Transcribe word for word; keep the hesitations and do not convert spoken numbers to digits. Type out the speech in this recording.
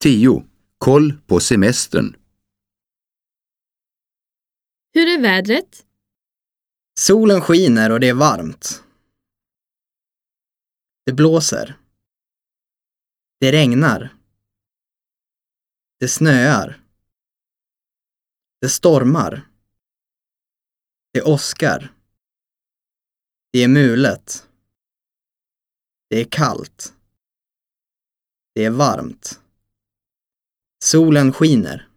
tio. Koll på semestern. Hur är vädret? Solen skiner och det är varmt. Det blåser. Det regnar. Det snöar. Det stormar. Det åskar. Det är mulet. Det är kallt. Det är varmt. Solen skiner.